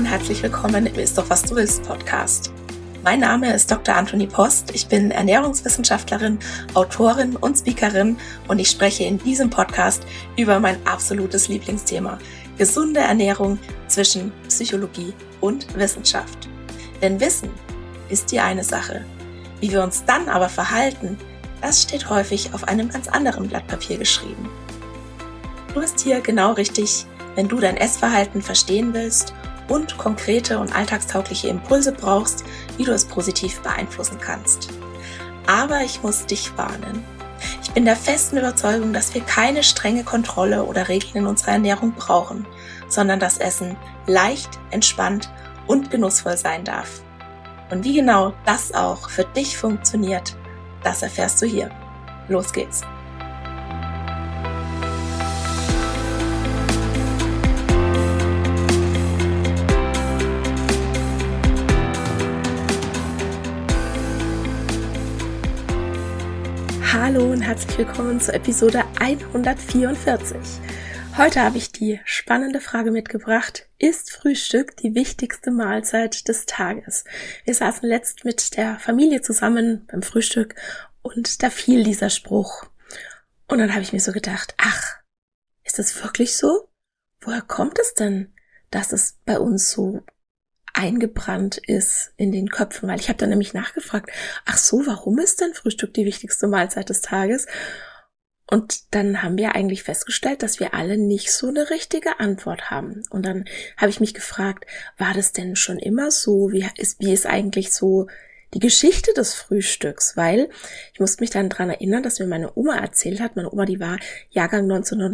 und herzlich willkommen im Ist doch was du willst Podcast. Mein Name ist Dr. Antonie Post, ich bin Ernährungswissenschaftlerin, Autorin und Speakerin und ich spreche in diesem Podcast über mein absolutes Lieblingsthema, gesunde Ernährung zwischen Psychologie und Wissenschaft. Denn Wissen ist die eine Sache, wie wir uns dann aber verhalten, das steht häufig auf einem ganz anderen Blatt Papier geschrieben. Du bist hier genau richtig, wenn du dein Essverhalten verstehen willst und konkrete und alltagstaugliche Impulse brauchst, wie du es positiv beeinflussen kannst. Aber ich muss dich warnen. Ich bin der festen Überzeugung, dass wir keine strenge Kontrolle oder Regeln in unserer Ernährung brauchen, sondern dass Essen leicht, entspannt und genussvoll sein darf. Und wie genau das auch für dich funktioniert, das erfährst du hier. Los geht's! Hallo und herzlich willkommen zur Episode 144. Heute habe ich die spannende Frage mitgebracht: Ist Frühstück die wichtigste Mahlzeit des Tages? Wir saßen letzt mit der Familie zusammen beim Frühstück und da fiel dieser Spruch. Und dann habe ich mir so gedacht, ach, ist das wirklich so? Woher kommt es denn, dass es bei uns so eingebrannt ist in den Köpfen? Weil ich habe dann nämlich nachgefragt, ach so, warum ist denn Frühstück die wichtigste Mahlzeit des Tages? Und dann haben wir eigentlich festgestellt, dass wir alle nicht so eine richtige Antwort haben. Und dann habe ich mich gefragt, war das denn schon immer so? Wie ist eigentlich so die Geschichte des Frühstücks? Weil ich musste mich dann dran erinnern, dass mir meine Oma erzählt hat, meine Oma, die war Jahrgang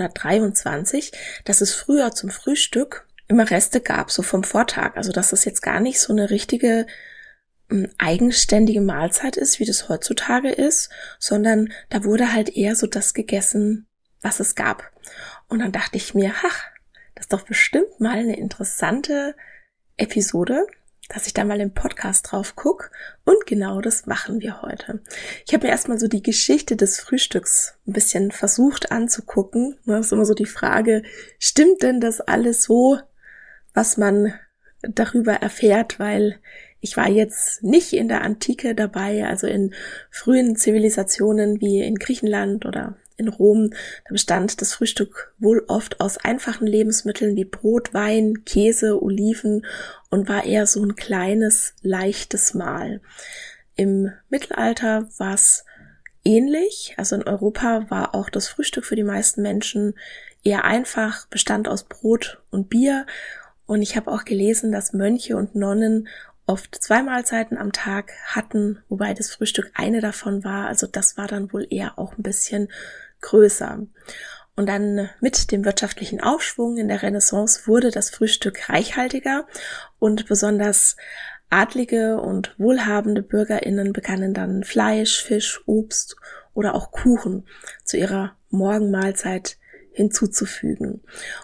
1923, dass es früher zum Frühstück immer Reste gab, so vom Vortag. Also dass das jetzt gar nicht so eine richtige eigenständige Mahlzeit ist, wie das heutzutage ist, sondern da wurde halt eher so das gegessen, was es gab. Und dann dachte ich mir, das ist doch bestimmt mal eine interessante Episode, dass ich da mal im Podcast drauf gucke. Und genau das machen wir heute. Ich habe mir erstmal so die Geschichte des Frühstücks ein bisschen versucht anzugucken. Das ist immer so die Frage, stimmt denn das alles so, was man darüber erfährt? Weil ich war jetzt nicht in der Antike dabei, also in frühen Zivilisationen wie in Griechenland oder in Rom. Da bestand das Frühstück wohl oft aus einfachen Lebensmitteln wie Brot, Wein, Käse, Oliven und war eher so ein kleines, leichtes Mahl. Im Mittelalter war es ähnlich. Also in Europa war auch das Frühstück für die meisten Menschen eher einfach, bestand aus Brot und Bier. Und ich habe auch gelesen, dass Mönche und Nonnen oft 2 Mahlzeiten am Tag hatten, wobei das Frühstück eine davon war. Also das war dann wohl eher auch ein bisschen größer. Und dann mit dem wirtschaftlichen Aufschwung in der Renaissance wurde das Frühstück reichhaltiger und besonders adlige und wohlhabende BürgerInnen begannen dann Fleisch, Fisch, Obst oder auch Kuchen zu ihrer Morgenmahlzeit hinzuzufügen.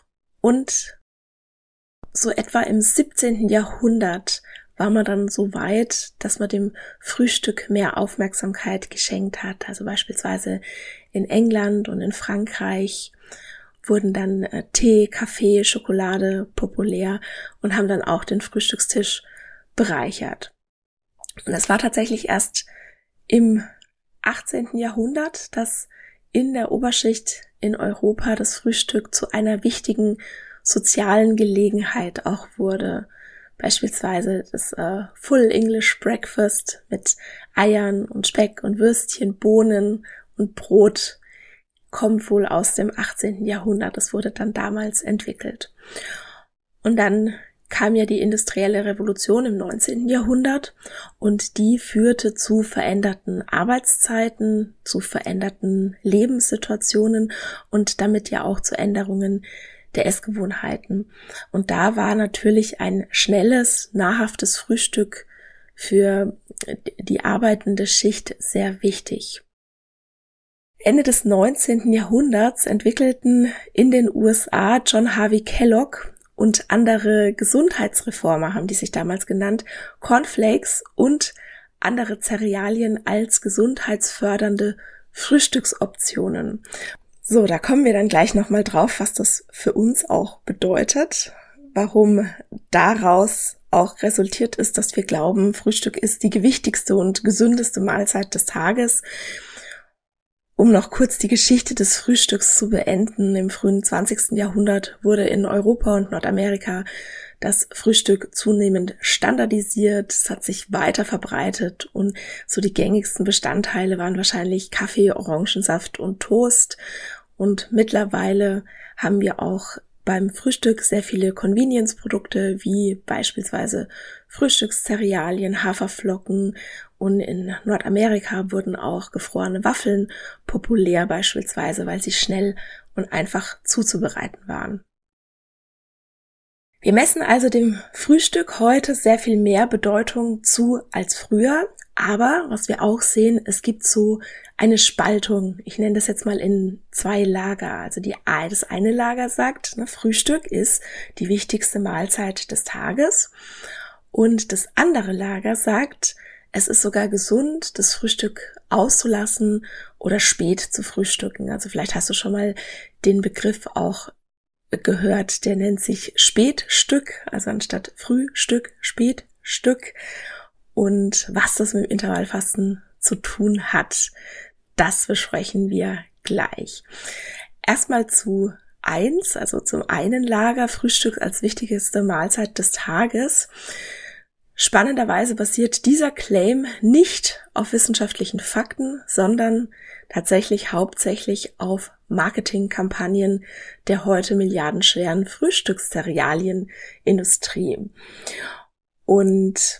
Und so etwa im 17. Jahrhundert war man dann so weit, dass man dem Frühstück mehr Aufmerksamkeit geschenkt hat. Also beispielsweise in England und in Frankreich wurden dann Tee, Kaffee, Schokolade populär und haben dann auch den Frühstückstisch bereichert. Und es war tatsächlich erst im 18. Jahrhundert, dass in der Oberschicht in Europa das Frühstück zu einer wichtigen sozialen Gelegenheit auch wurde. Beispielsweise das Full English Breakfast mit Eiern und Speck und Würstchen, Bohnen und Brot kommt wohl aus dem 18. Jahrhundert. Das wurde dann damals entwickelt. Und dann kam ja die industrielle Revolution im 19. Jahrhundert und die führte zu veränderten Arbeitszeiten, zu veränderten Lebenssituationen und damit ja auch zu Änderungen der Essgewohnheiten. Und da war natürlich ein schnelles, nahrhaftes Frühstück für die arbeitende Schicht sehr wichtig. Ende des 19. Jahrhunderts entwickelten in den USA John Harvey Kellogg und andere Gesundheitsreformer, haben die sich damals genannt, Cornflakes und andere Cerealien als gesundheitsfördernde Frühstücksoptionen. So, da kommen wir dann gleich nochmal drauf, was das für uns auch bedeutet, warum daraus auch resultiert ist, dass wir glauben, Frühstück ist die gewichtigste und gesündeste Mahlzeit des Tages. Um noch kurz die Geschichte des Frühstücks zu beenden, im frühen 20. Jahrhundert wurde in Europa und Nordamerika das Frühstück zunehmend standardisiert, es hat sich weiter verbreitet und so die gängigsten Bestandteile waren wahrscheinlich Kaffee, Orangensaft und Toast. Und mittlerweile haben wir auch beim Frühstück sehr viele Convenience-Produkte wie beispielsweise Frühstückszerealien, Haferflocken und in Nordamerika wurden auch gefrorene Waffeln populär beispielsweise, weil sie schnell und einfach zuzubereiten waren. Wir messen also dem Frühstück heute sehr viel mehr Bedeutung zu als früher, aber was wir auch sehen, es gibt so eine Spaltung. Ich nenne das jetzt mal in 2 Lager. Also das eine Lager sagt, Frühstück ist die wichtigste Mahlzeit des Tages und das andere Lager sagt, es ist sogar gesund, das Frühstück auszulassen oder spät zu frühstücken. Also vielleicht hast du schon mal den Begriff auch gehört, der nennt sich Spätstück, also anstatt Frühstück, Spätstück. Und was das mit dem Intervallfasten zu tun hat, das besprechen wir gleich. Erstmal zu 1, also zum einen Lager Frühstück als wichtigste Mahlzeit des Tages. Spannenderweise basiert dieser Claim nicht auf wissenschaftlichen Fakten, sondern tatsächlich hauptsächlich auf Marketingkampagnen der heute milliardenschweren Frühstückszerealienindustrie. Und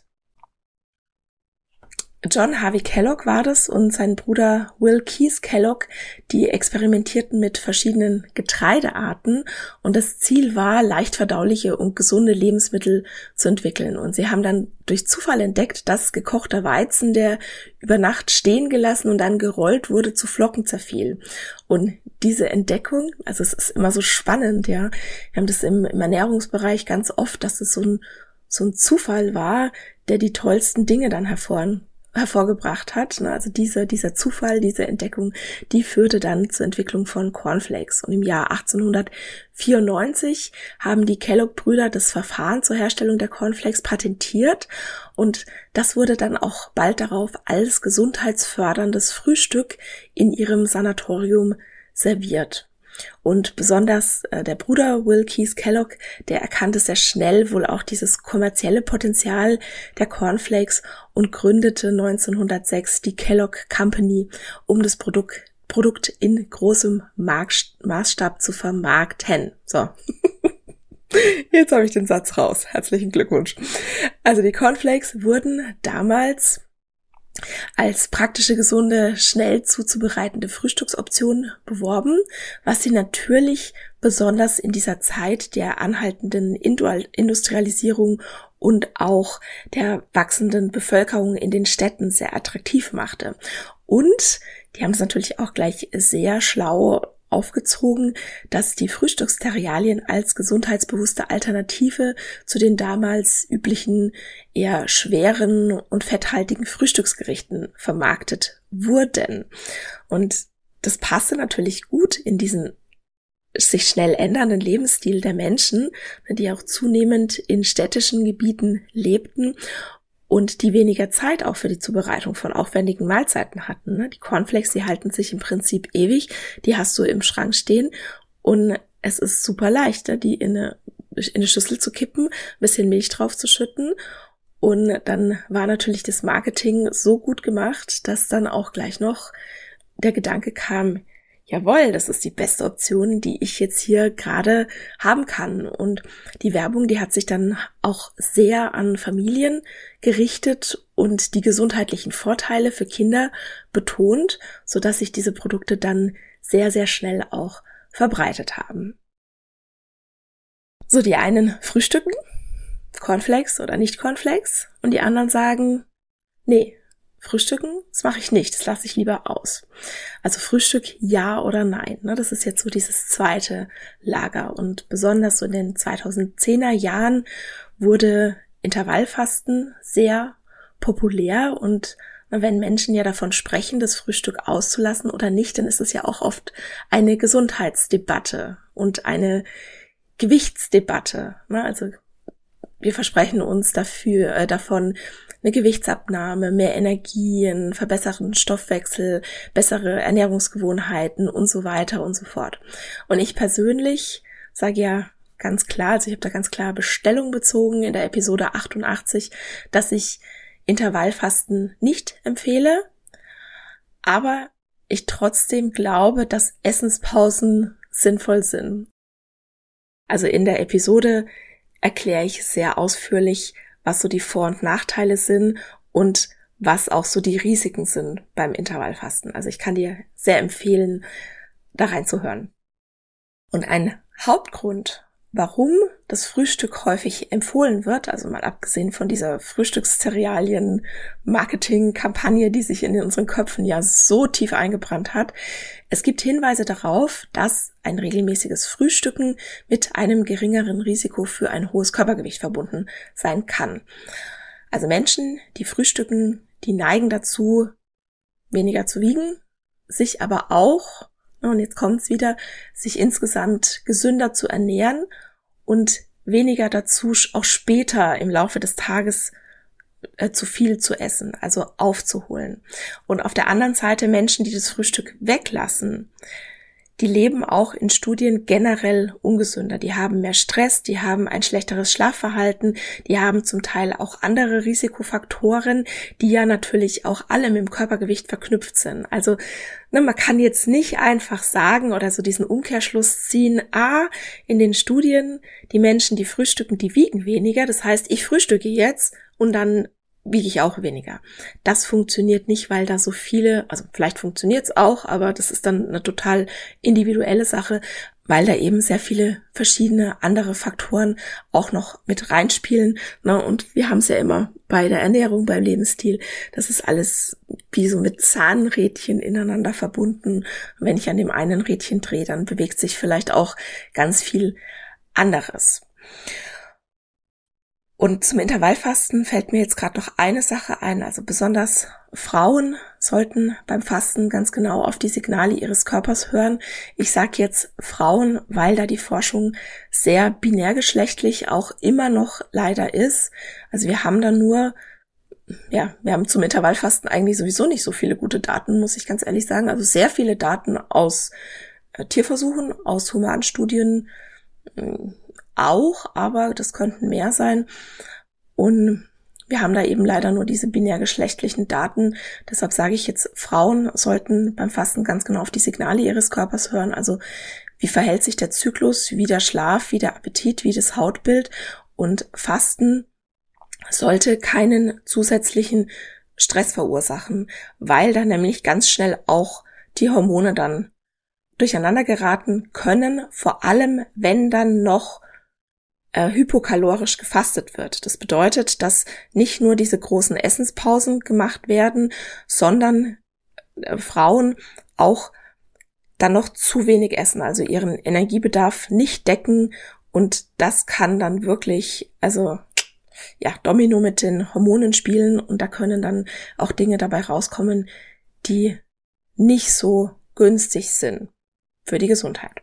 John Harvey Kellogg war das und sein Bruder Will Keith Kellogg, die experimentierten mit verschiedenen Getreidearten und das Ziel war, leicht verdauliche und gesunde Lebensmittel zu entwickeln. Und sie haben dann durch Zufall entdeckt, dass gekochter Weizen, der über Nacht stehen gelassen und dann gerollt wurde, zu Flocken zerfiel. Und diese Entdeckung, also es ist immer so spannend, ja, wir haben das im Ernährungsbereich ganz oft, dass es so ein Zufall war, der die tollsten Dinge dann hervorgebracht hat. Also dieser Zufall, diese Entdeckung, die führte dann zur Entwicklung von Cornflakes. Und im Jahr 1894 haben die Kellogg-Brüder das Verfahren zur Herstellung der Cornflakes patentiert und das wurde dann auch bald darauf als gesundheitsförderndes Frühstück in ihrem Sanatorium serviert. Und besonders der Bruder Will Keith Kellogg, der erkannte sehr schnell wohl auch dieses kommerzielle Potenzial der Cornflakes und gründete 1906 die Kellogg Company, um das Produkt in großem Maßstab zu vermarkten. So, jetzt habe ich den Satz raus. Herzlichen Glückwunsch. Also die Cornflakes wurden damals als praktische, gesunde, schnell zuzubereitende Frühstücksoption beworben, was sie natürlich besonders in dieser Zeit der anhaltenden Industrialisierung und auch der wachsenden Bevölkerung in den Städten sehr attraktiv machte. Und die haben es natürlich auch gleich sehr schlau aufgezogen, dass die Frühstückszerealien als gesundheitsbewusste Alternative zu den damals üblichen eher schweren und fetthaltigen Frühstücksgerichten vermarktet wurden. Und das passte natürlich gut in diesen sich schnell ändernden Lebensstil der Menschen, die auch zunehmend in städtischen Gebieten lebten und die weniger Zeit auch für die Zubereitung von aufwendigen Mahlzeiten hatten. Die Cornflakes, die halten sich im Prinzip ewig, die hast du im Schrank stehen und es ist super leicht, die in eine Schüssel zu kippen, ein bisschen Milch drauf zu schütten und dann war natürlich das Marketing so gut gemacht, dass dann auch gleich noch der Gedanke kam, jawohl, das ist die beste Option, die ich jetzt hier gerade haben kann. Und die Werbung, die hat sich dann auch sehr an Familien gerichtet und die gesundheitlichen Vorteile für Kinder betont, sodass sich diese Produkte dann sehr, sehr schnell auch verbreitet haben. So, die einen frühstücken, Cornflakes oder nicht Cornflakes, und die anderen sagen, nee, Frühstücken, das mache ich nicht, das lasse ich lieber aus. Also Frühstück ja oder nein, das ist jetzt so dieses zweite Lager und besonders so in den 2010er Jahren wurde Intervallfasten sehr populär und wenn Menschen ja davon sprechen, das Frühstück auszulassen oder nicht, dann ist es ja auch oft eine Gesundheitsdebatte und eine Gewichtsdebatte. Ne? Also wir versprechen uns davon eine Gewichtsabnahme, mehr Energie, einen verbesserten Stoffwechsel, bessere Ernährungsgewohnheiten und so weiter und so fort. Und ich persönlich sage ja ganz klar, also ich habe da ganz klar Bestellung bezogen in der Episode 88, dass ich Intervallfasten nicht empfehle, aber ich trotzdem glaube, dass Essenspausen sinnvoll sind. Also in der Episode erkläre ich sehr ausführlich, was so die Vor- und Nachteile sind und was auch so die Risiken sind beim Intervallfasten. Also ich kann dir sehr empfehlen, da reinzuhören. Und ein Hauptgrund, warum das Frühstück häufig empfohlen wird, also mal abgesehen von dieser Frühstückszerealien-Marketing-Kampagne, die sich in unseren Köpfen ja so tief eingebrannt hat. Es gibt Hinweise darauf, dass ein regelmäßiges Frühstücken mit einem geringeren Risiko für ein hohes Körpergewicht verbunden sein kann. Also Menschen, die frühstücken, die neigen dazu, weniger zu wiegen, sich aber auch, und jetzt kommt's wieder, sich insgesamt gesünder zu ernähren und weniger dazu, auch später im Laufe des Tages zu viel zu essen, also aufzuholen. Und auf der anderen Seite Menschen, die das Frühstück weglassen, die leben auch in Studien generell ungesünder. Die haben mehr Stress, die haben ein schlechteres Schlafverhalten, die haben zum Teil auch andere Risikofaktoren, die ja natürlich auch alle mit dem Körpergewicht verknüpft sind. Also man kann jetzt nicht einfach sagen oder so diesen Umkehrschluss ziehen, in den Studien, die Menschen, die frühstücken, die wiegen weniger. Das heißt, ich frühstücke jetzt und dann wiege ich auch weniger. Das funktioniert nicht, weil da so viele, also vielleicht funktioniert es auch, aber das ist dann eine total individuelle Sache, weil da eben sehr viele verschiedene andere Faktoren auch noch mit reinspielen. Ne? Und wir haben es ja immer bei der Ernährung, beim Lebensstil. Das ist alles wie so mit Zahnrädchen ineinander verbunden. Und wenn ich an dem einen Rädchen drehe, dann bewegt sich vielleicht auch ganz viel anderes. Und zum Intervallfasten fällt mir jetzt gerade noch eine Sache ein. Also besonders Frauen sollten beim Fasten ganz genau auf die Signale ihres Körpers hören. Ich sage jetzt Frauen, weil da die Forschung sehr binärgeschlechtlich auch immer noch leider ist. Also wir haben wir haben zum Intervallfasten eigentlich sowieso nicht so viele gute Daten, muss ich ganz ehrlich sagen. Also sehr viele Daten aus Tierversuchen, aus Humanstudien, auch, aber das könnten mehr sein. Und wir haben da eben leider nur diese binärgeschlechtlichen Daten. Deshalb sage ich jetzt, Frauen sollten beim Fasten ganz genau auf die Signale ihres Körpers hören. Also wie verhält sich der Zyklus, wie der Schlaf, wie der Appetit, wie das Hautbild. Und Fasten sollte keinen zusätzlichen Stress verursachen, weil da nämlich ganz schnell auch die Hormone dann durcheinander geraten können, vor allem wenn dann noch hypokalorisch gefastet wird. Das bedeutet, dass nicht nur diese großen Essenspausen gemacht werden, sondern Frauen auch dann noch zu wenig essen, also ihren Energiebedarf nicht decken, und das kann dann wirklich, Domino mit den Hormonen spielen, und da können dann auch Dinge dabei rauskommen, die nicht so günstig sind für die Gesundheit.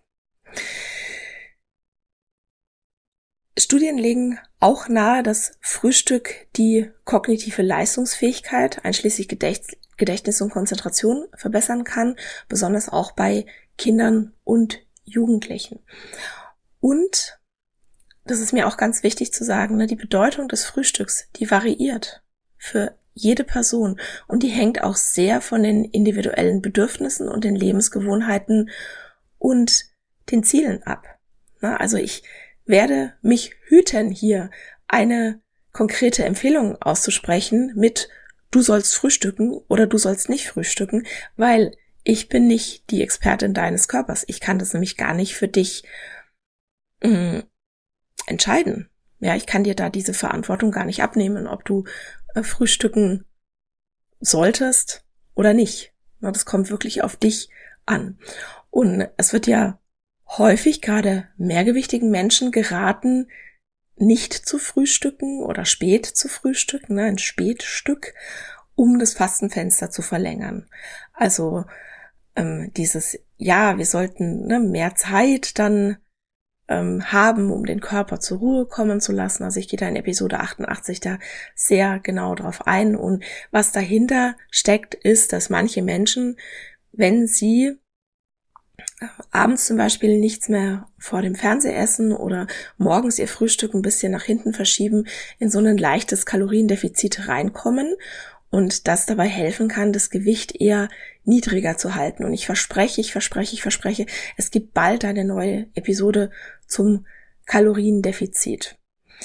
Studien legen auch nahe, dass Frühstück die kognitive Leistungsfähigkeit, einschließlich Gedächtnis und Konzentration, verbessern kann, besonders auch bei Kindern und Jugendlichen. Und, das ist mir auch ganz wichtig zu sagen, die Bedeutung des Frühstücks, die variiert für jede Person, und die hängt auch sehr von den individuellen Bedürfnissen und den Lebensgewohnheiten und den Zielen ab. Also ich werde mich hüten, hier eine konkrete Empfehlung auszusprechen mit du sollst frühstücken oder du sollst nicht frühstücken, weil ich bin nicht die Expertin deines Körpers. Ich kann das nämlich gar nicht für dich entscheiden. Ja, ich kann dir da diese Verantwortung gar nicht abnehmen, ob du frühstücken solltest oder nicht. Das kommt wirklich auf dich an. Und es wird ja häufig gerade mehrgewichtigen Menschen geraten, nicht zu frühstücken oder spät zu frühstücken, ein Spätstück, um das Fastenfenster zu verlängern. Also wir sollten mehr Zeit dann haben, um den Körper zur Ruhe kommen zu lassen. Also ich gehe da in Episode 88 da sehr genau drauf ein. Und was dahinter steckt, ist, dass manche Menschen, wenn sie abends zum Beispiel nichts mehr vor dem Fernseher essen oder morgens ihr Frühstück ein bisschen nach hinten verschieben, in so ein leichtes Kaloriendefizit reinkommen und das dabei helfen kann, das Gewicht eher niedriger zu halten. Und ich verspreche, es gibt bald eine neue Episode zum Kaloriendefizit.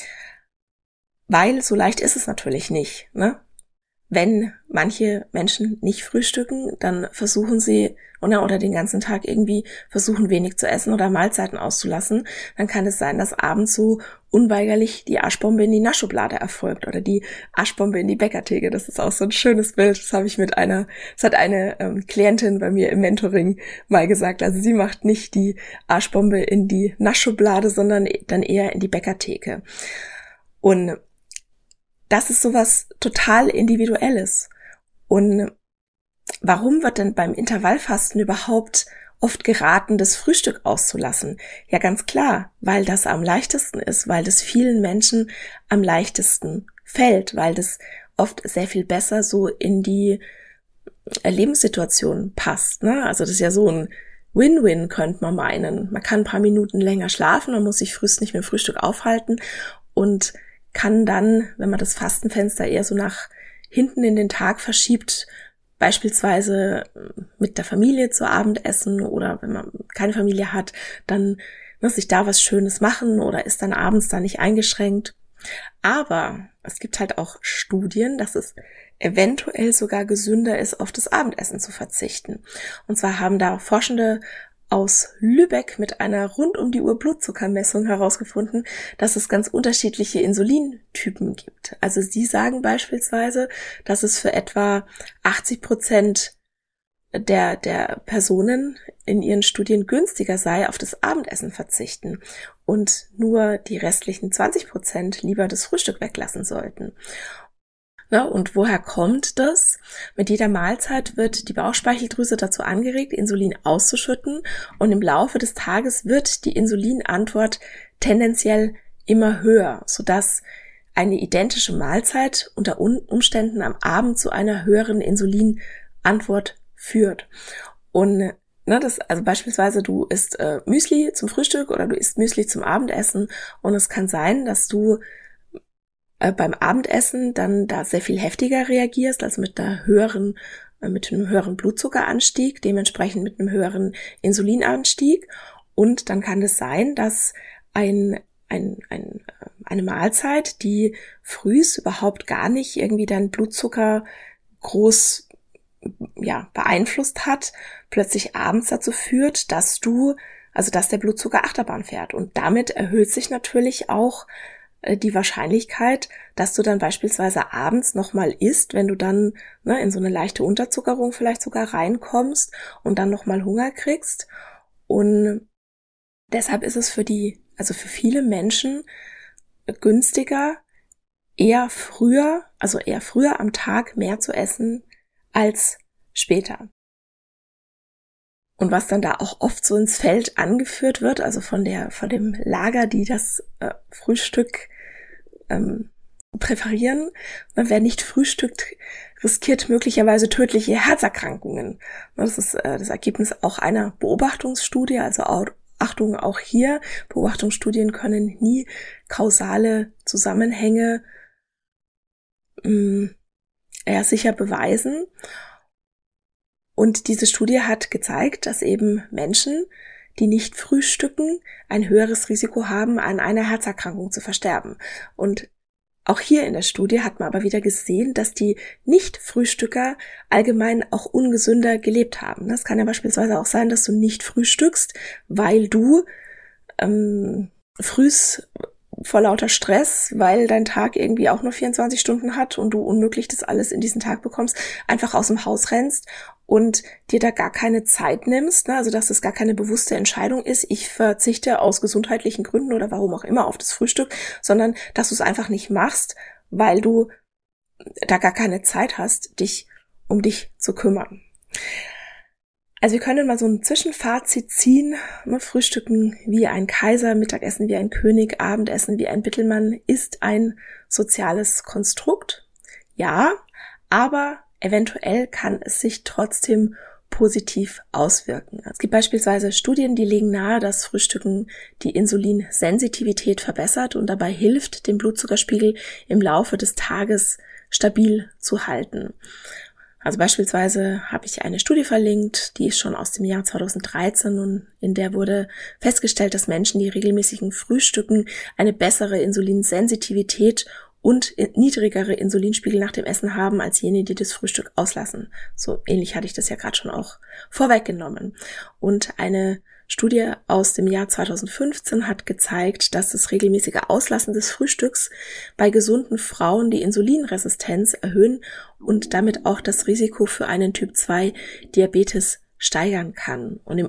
Weil so leicht ist es natürlich nicht, ne? Wenn manche Menschen nicht frühstücken, dann versuchen sie oder den ganzen Tag irgendwie versuchen wenig zu essen oder Mahlzeiten auszulassen, dann kann es sein, dass abends so unweigerlich die Arschbombe in die Nassschublade erfolgt oder die Arschbombe in die Bäckertheke. Das ist auch so ein schönes Bild. Das habe ich das hat eine Klientin bei mir im Mentoring mal gesagt. Also sie macht nicht die Arschbombe in die Nassschublade, sondern dann eher in die Bäckertheke. Und das ist sowas total Individuelles. Und warum wird denn beim Intervallfasten überhaupt oft geraten, das Frühstück auszulassen? Ja, ganz klar, weil das am leichtesten ist, weil das vielen Menschen am leichtesten fällt, weil das oft sehr viel besser so in die Lebenssituation passt, ne? Also das ist ja so ein Win-Win, könnte man meinen. Man kann ein paar Minuten länger schlafen, man muss sich frühst nicht mit dem Frühstück aufhalten und kann dann, wenn man das Fastenfenster eher so nach hinten in den Tag verschiebt, beispielsweise mit der Familie zu Abendessen oder wenn man keine Familie hat, dann sich da was Schönes machen oder ist dann abends da nicht eingeschränkt. Aber es gibt halt auch Studien, dass es eventuell sogar gesünder ist, auf das Abendessen zu verzichten. Und zwar haben da Forschende aus Lübeck mit einer rund-um-die-Uhr Blutzuckermessung herausgefunden, dass es ganz unterschiedliche Insulintypen gibt. Also sie sagen beispielsweise, dass es für etwa 80% der Personen in ihren Studien günstiger sei, auf das Abendessen verzichten und nur die restlichen 20% lieber das Frühstück weglassen sollten. Na, und woher kommt das? Mit jeder Mahlzeit wird die Bauchspeicheldrüse dazu angeregt, Insulin auszuschütten und im Laufe des Tages wird die Insulinantwort tendenziell immer höher, sodass eine identische Mahlzeit unter Umständen am Abend zu einer höheren Insulinantwort führt. Und also beispielsweise du isst Müsli zum Frühstück oder du isst Müsli zum Abendessen und es kann sein, dass du beim Abendessen dann da sehr viel heftiger reagierst, also mit einem höheren Blutzuckeranstieg, dementsprechend mit einem höheren Insulinanstieg. Und dann kann es sein, dass eine Mahlzeit, die frühs überhaupt gar nicht irgendwie deinen Blutzucker groß beeinflusst hat, plötzlich abends dazu führt, dass der Blutzucker Achterbahn fährt. Und damit erhöht sich natürlich auch die Wahrscheinlichkeit, dass du dann beispielsweise abends nochmal isst, wenn du dann in so eine leichte Unterzuckerung vielleicht sogar reinkommst und dann nochmal Hunger kriegst. Und deshalb ist es für viele Menschen günstiger, eher früher am Tag mehr zu essen als später. Und was dann da auch oft so ins Feld angeführt wird, also von dem Lager, die das Frühstück präferieren, wer nicht frühstückt, riskiert möglicherweise tödliche Herzerkrankungen. Das ist das Ergebnis auch einer Beobachtungsstudie, also Achtung auch hier, Beobachtungsstudien können nie kausale Zusammenhänge sicher beweisen. Und diese Studie hat gezeigt, dass eben Menschen, die nicht frühstücken, ein höheres Risiko haben, an einer Herzerkrankung zu versterben. Und auch hier in der Studie hat man aber wieder gesehen, dass die Nicht-Frühstücker allgemein auch ungesünder gelebt haben. Das kann ja beispielsweise auch sein, dass du nicht frühstückst, weil du frühs vor lauter Stress, weil dein Tag irgendwie auch nur 24 Stunden hat und du unmöglich das alles in diesen Tag bekommst, einfach aus dem Haus rennst und dir da gar keine Zeit nimmst, also dass das gar keine bewusste Entscheidung ist, ich verzichte aus gesundheitlichen Gründen oder warum auch immer auf das Frühstück, sondern dass du es einfach nicht machst, weil du da gar keine Zeit hast, dich um dich zu kümmern. Also wir können mal so ein Zwischenfazit ziehen. Frühstücken wie ein Kaiser, Mittagessen wie ein König, Abendessen wie ein Bittelmann ist ein soziales Konstrukt. Ja, aber eventuell kann es sich trotzdem positiv auswirken. Es gibt beispielsweise Studien, die legen nahe, dass Frühstücken die Insulinsensitivität verbessert und dabei hilft, den Blutzuckerspiegel im Laufe des Tages stabil zu halten. Also beispielsweise habe ich eine Studie verlinkt, die ist schon aus dem Jahr 2013 und in der wurde festgestellt, dass Menschen, die regelmäßigen frühstücken, eine bessere Insulinsensitivität und niedrigere Insulinspiegel nach dem Essen haben als jene, die das Frühstück auslassen. So ähnlich hatte ich das ja gerade schon auch vorweggenommen. Und eine Studie aus dem Jahr 2015 hat gezeigt, dass das regelmäßige Auslassen des Frühstücks bei gesunden Frauen die Insulinresistenz erhöhen und damit auch das Risiko für einen Typ-2-Diabetes steigern kann. Und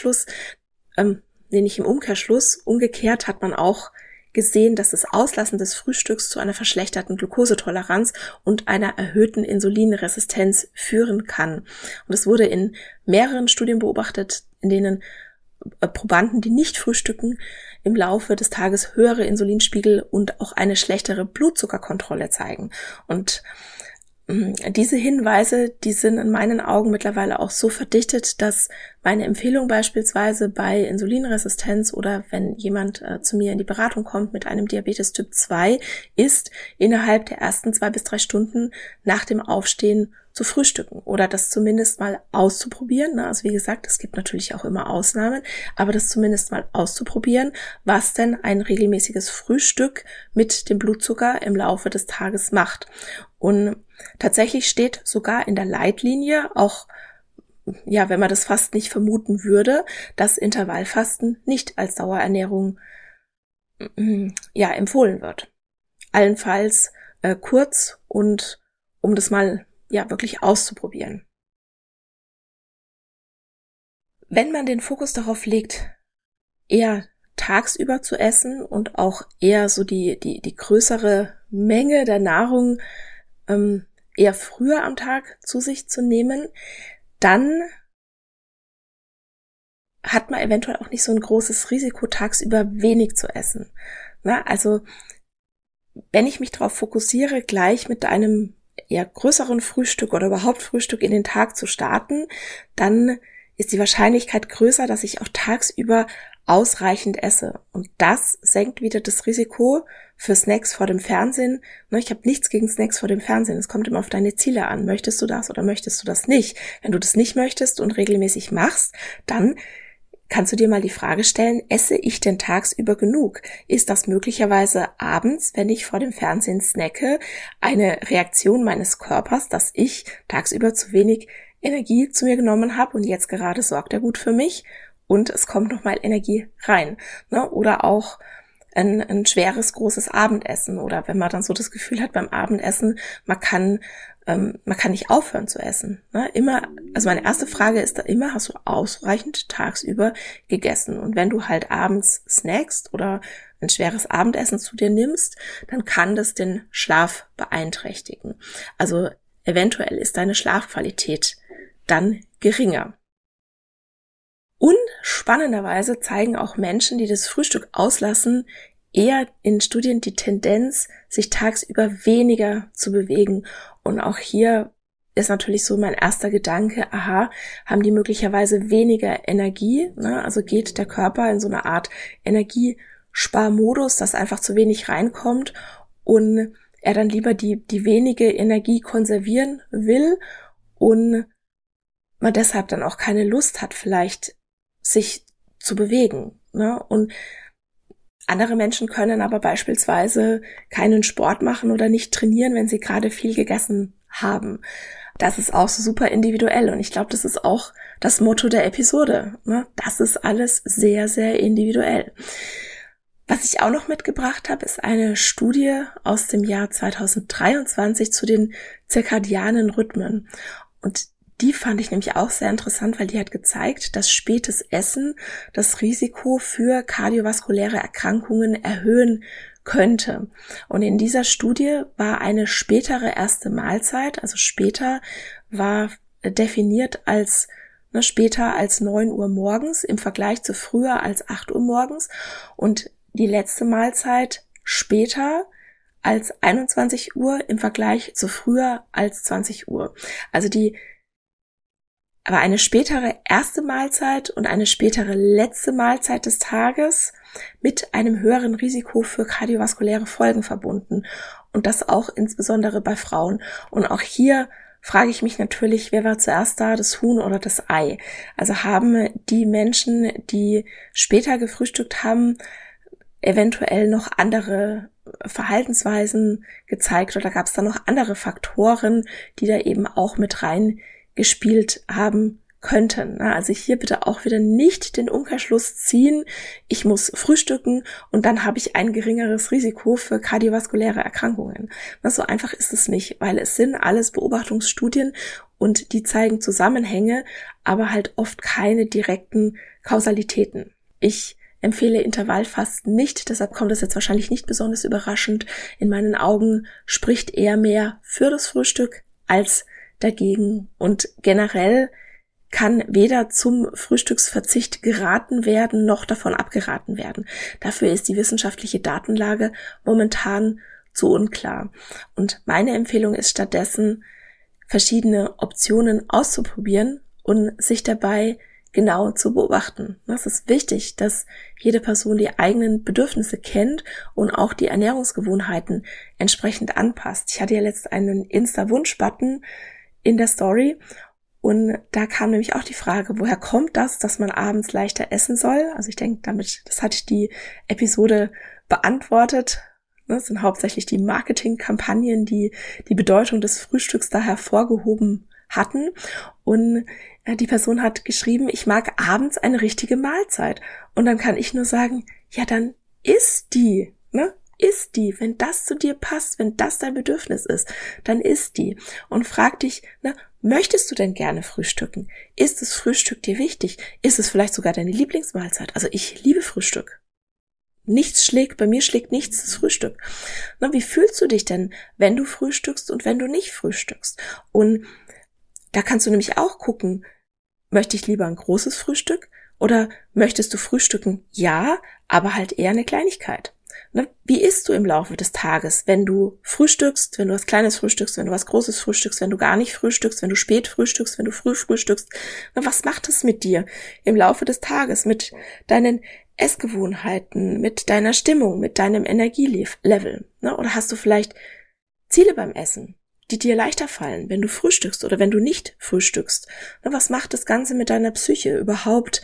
umgekehrt hat man auch gesehen, dass das Auslassen des Frühstücks zu einer verschlechterten Glukosetoleranz und einer erhöhten Insulinresistenz führen kann. Und es wurde in mehreren Studien beobachtet, in denen Probanden, die nicht frühstücken, im Laufe des Tages höhere Insulinspiegel und auch eine schlechtere Blutzuckerkontrolle zeigen. Und diese Hinweise, die sind in meinen Augen mittlerweile auch so verdichtet, dass meine Empfehlung beispielsweise bei Insulinresistenz oder wenn jemand zu mir in die Beratung kommt mit einem Diabetes Typ 2 ist, innerhalb der ersten 2 bis 3 Stunden nach dem Aufstehen zu frühstücken oder das zumindest mal auszuprobieren. Also wie gesagt, es gibt natürlich auch immer Ausnahmen, aber das zumindest mal auszuprobieren, was denn ein regelmäßiges Frühstück mit dem Blutzucker im Laufe des Tages macht. Und tatsächlich steht sogar in der Leitlinie, auch ja, wenn man das fast nicht vermuten würde, dass Intervallfasten nicht als Dauerernährung empfohlen wird. Allenfalls kurz und um das mal wirklich auszuprobieren. Wenn man den Fokus darauf legt, eher tagsüber zu essen und auch eher so die größere Menge der Nahrung eher früher am Tag zu sich zu nehmen, dann hat man eventuell auch nicht so ein großes Risiko, tagsüber wenig zu essen. Also wenn ich mich darauf fokussiere, gleich mit einem eher größeren Frühstück oder überhaupt Frühstück in den Tag zu starten, dann ist die Wahrscheinlichkeit größer, dass ich auch tagsüber ausreichend esse. Und das senkt wieder das Risiko für Snacks vor dem Fernsehen. Ich habe nichts gegen Snacks vor dem Fernsehen. Es kommt immer auf deine Ziele an. Möchtest du das oder möchtest du das nicht? Wenn du das nicht möchtest und regelmäßig machst, dann kannst du dir mal die Frage stellen, esse ich denn tagsüber genug? Ist das möglicherweise abends, wenn ich vor dem Fernsehen snacke, eine Reaktion meines Körpers, dass ich tagsüber zu wenig Energie zu mir genommen habe und jetzt gerade sorgt er gut für mich und es kommt nochmal Energie rein? Oder auch ein schweres, großes Abendessen oder wenn man dann so das Gefühl hat beim Abendessen, man kann nicht aufhören zu essen. Also meine erste Frage ist da immer, hast du ausreichend tagsüber gegessen? Und wenn du halt abends snackst oder ein schweres Abendessen zu dir nimmst, dann kann das den Schlaf beeinträchtigen. Also eventuell ist deine Schlafqualität dann geringer. Und spannenderweise zeigen auch Menschen, die das Frühstück auslassen, eher in Studien die Tendenz, sich tagsüber weniger zu bewegen. Und auch hier ist natürlich so mein erster Gedanke, haben die möglicherweise weniger Energie? Also geht der Körper in so eine Art Energiesparmodus, dass einfach zu wenig reinkommt und er dann lieber die wenige Energie konservieren will und man deshalb dann auch keine Lust hat, vielleicht sich zu bewegen. Und andere Menschen können aber beispielsweise keinen Sport machen oder nicht trainieren, wenn sie gerade viel gegessen haben. Das ist auch so super individuell und ich glaube, das ist auch das Motto der Episode. Das ist alles sehr, sehr individuell. Was ich auch noch mitgebracht habe, ist eine Studie aus dem Jahr 2023 zu den zirkadianen Rhythmen. Und die fand ich nämlich auch sehr interessant, weil die hat gezeigt, dass spätes Essen das Risiko für kardiovaskuläre Erkrankungen erhöhen könnte. Und in dieser Studie war eine spätere erste Mahlzeit, also später war definiert als später als 9 Uhr morgens im Vergleich zu früher als 8 Uhr morgens und die letzte Mahlzeit später als 21 Uhr im Vergleich zu früher als 20 Uhr. Aber eine spätere erste Mahlzeit und eine spätere letzte Mahlzeit des Tages mit einem höheren Risiko für kardiovaskuläre Folgen verbunden. Und das auch insbesondere bei Frauen. Und auch hier frage ich mich natürlich, wer war zuerst da, das Huhn oder das Ei? Also haben die Menschen, die später gefrühstückt haben, eventuell noch andere Verhaltensweisen gezeigt oder gab es da noch andere Faktoren, die da eben auch mit reingespielt haben könnten. Also hier bitte auch wieder nicht den Umkehrschluss ziehen, ich muss frühstücken und dann habe ich ein geringeres Risiko für kardiovaskuläre Erkrankungen. So einfach ist es nicht, weil es sind alles Beobachtungsstudien und die zeigen Zusammenhänge, aber halt oft keine direkten Kausalitäten. Ich empfehle Intervallfasten nicht, deshalb kommt es jetzt wahrscheinlich nicht besonders überraschend. In meinen Augen spricht eher mehr für das Frühstück als dagegen und generell kann weder zum Frühstücksverzicht geraten werden, noch davon abgeraten werden. Dafür ist die wissenschaftliche Datenlage momentan zu unklar. Und meine Empfehlung ist stattdessen, verschiedene Optionen auszuprobieren und sich dabei genau zu beobachten. Es ist wichtig, dass jede Person die eigenen Bedürfnisse kennt und auch die Ernährungsgewohnheiten entsprechend anpasst. Ich hatte ja letzt einen Insta-Wunsch-Button in der Story und da kam nämlich auch die Frage, woher kommt das, dass man abends leichter essen soll? Also ich denke, das hatte ich die Episode beantwortet. Das sind hauptsächlich die Marketingkampagnen, die die Bedeutung des Frühstücks da hervorgehoben hatten. Und die Person hat geschrieben, ich mag abends eine richtige Mahlzeit. Und dann kann ich nur sagen, ja, dann isst die, Isst die, wenn das zu dir passt, wenn das dein Bedürfnis ist, dann isst die. Und frag dich, möchtest du denn gerne frühstücken? Ist das Frühstück dir wichtig? Ist es vielleicht sogar deine Lieblingsmahlzeit? Also ich liebe Frühstück. Bei mir schlägt nichts das Frühstück. Wie fühlst du dich denn, wenn du frühstückst und wenn du nicht frühstückst? Und da kannst du nämlich auch gucken, möchte ich lieber ein großes Frühstück oder möchtest du frühstücken? Ja, aber halt eher eine Kleinigkeit. Wie isst du im Laufe des Tages, wenn du frühstückst, wenn du was Kleines frühstückst, wenn du was Großes frühstückst, wenn du gar nicht frühstückst, wenn du spät frühstückst, wenn du früh frühstückst? Was macht es mit dir im Laufe des Tages, mit deinen Essgewohnheiten, mit deiner Stimmung, mit deinem Energielevel? Oder hast du vielleicht Ziele beim Essen, die dir leichter fallen, wenn du frühstückst oder wenn du nicht frühstückst? Was macht das Ganze mit deiner Psyche überhaupt,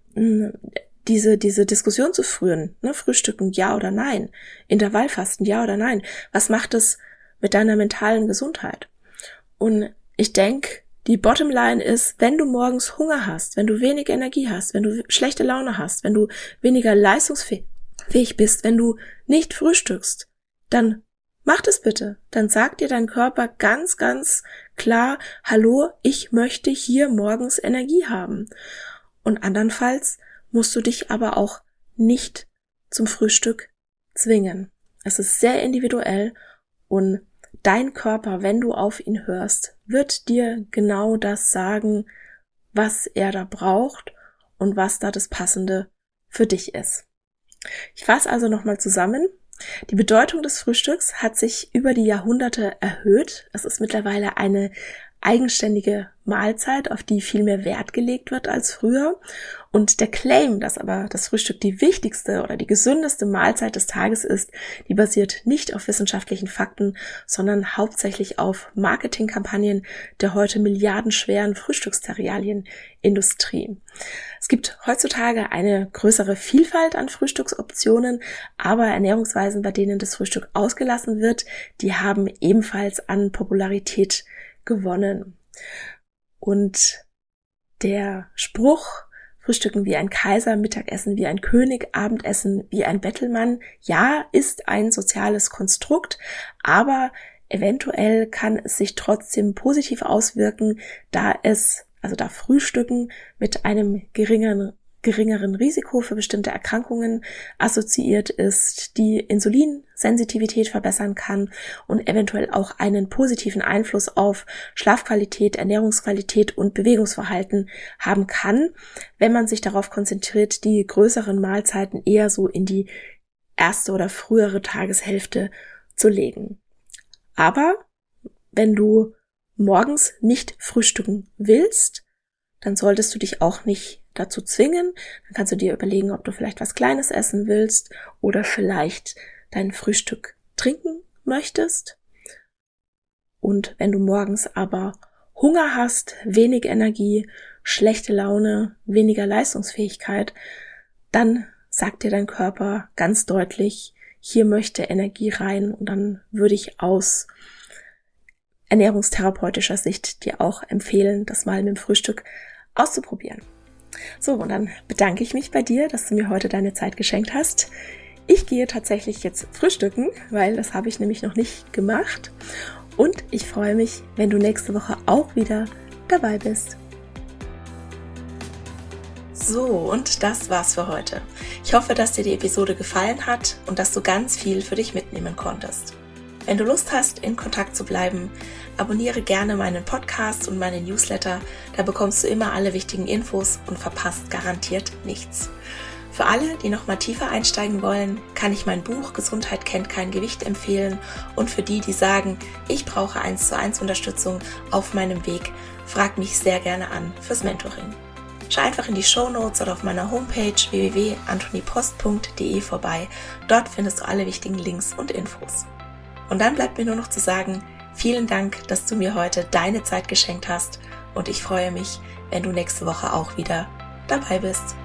diese Diskussion zu führen, Frühstücken ja oder nein, Intervallfasten ja oder nein, was macht es mit deiner mentalen Gesundheit? Und ich denke, die Bottomline ist, wenn du morgens Hunger hast, wenn du wenig Energie hast, wenn du schlechte Laune hast, wenn du weniger leistungsfähig bist, wenn du nicht frühstückst, dann mach das bitte. Dann sagt dir dein Körper ganz, ganz klar, hallo, ich möchte hier morgens Energie haben. Und andernfalls musst du dich aber auch nicht zum Frühstück zwingen. Es ist sehr individuell und dein Körper, wenn du auf ihn hörst, wird dir genau das sagen, was er da braucht und was da das Passende für dich ist. Ich fasse also nochmal zusammen. Die Bedeutung des Frühstücks hat sich über die Jahrhunderte erhöht. Es ist mittlerweile eine eigenständige Mahlzeit, auf die viel mehr Wert gelegt wird als früher. Und der Claim, dass aber das Frühstück die wichtigste oder die gesündeste Mahlzeit des Tages ist, die basiert nicht auf wissenschaftlichen Fakten, sondern hauptsächlich auf Marketingkampagnen der heute milliardenschweren Frühstücksterrialienindustrie. Es gibt heutzutage eine größere Vielfalt an Frühstücksoptionen, aber Ernährungsweisen, bei denen das Frühstück ausgelassen wird, die haben ebenfalls an Popularität gewonnen. Und der Spruch, Frühstücken wie ein Kaiser, Mittagessen wie ein König, Abendessen wie ein Bettelmann, ja, ist ein soziales Konstrukt, aber eventuell kann es sich trotzdem positiv auswirken, da Frühstücken mit einem geringeren geringeren Risiko für bestimmte Erkrankungen assoziiert ist, die Insulinsensitivität verbessern kann und eventuell auch einen positiven Einfluss auf Schlafqualität, Ernährungsqualität und Bewegungsverhalten haben kann, wenn man sich darauf konzentriert, die größeren Mahlzeiten eher so in die erste oder frühere Tageshälfte zu legen. Aber wenn du morgens nicht frühstücken willst, dann solltest du dich auch nicht dazu zwingen. Dann kannst du dir überlegen, ob du vielleicht was Kleines essen willst oder vielleicht dein Frühstück trinken möchtest. Und wenn du morgens aber Hunger hast, wenig Energie, schlechte Laune, weniger Leistungsfähigkeit, dann sagt dir dein Körper ganz deutlich, hier möchte Energie rein, und dann würde ich aus ernährungstherapeutischer Sicht dir auch empfehlen, das mal mit dem Frühstück auszuprobieren. So, und dann bedanke ich mich bei dir, dass du mir heute deine Zeit geschenkt hast. Ich gehe tatsächlich jetzt frühstücken, weil das habe ich nämlich noch nicht gemacht. Und ich freue mich, wenn du nächste Woche auch wieder dabei bist. So, und das war's für heute. Ich hoffe, dass dir die Episode gefallen hat und dass du ganz viel für dich mitnehmen konntest. Wenn du Lust hast, in Kontakt zu bleiben, abonniere gerne meinen Podcast und meinen Newsletter, da bekommst du immer alle wichtigen Infos und verpasst garantiert nichts. Für alle, die noch mal tiefer einsteigen wollen, kann ich mein Buch Gesundheit kennt kein Gewicht empfehlen, und für die, die sagen, ich brauche 1:1 Unterstützung auf meinem Weg, frag mich sehr gerne an fürs Mentoring. Schau einfach in die Shownotes oder auf meiner Homepage www.antonipost.de vorbei, dort findest du alle wichtigen Links und Infos. Und dann bleibt mir nur noch zu sagen, vielen Dank, dass du mir heute deine Zeit geschenkt hast, und ich freue mich, wenn du nächste Woche auch wieder dabei bist.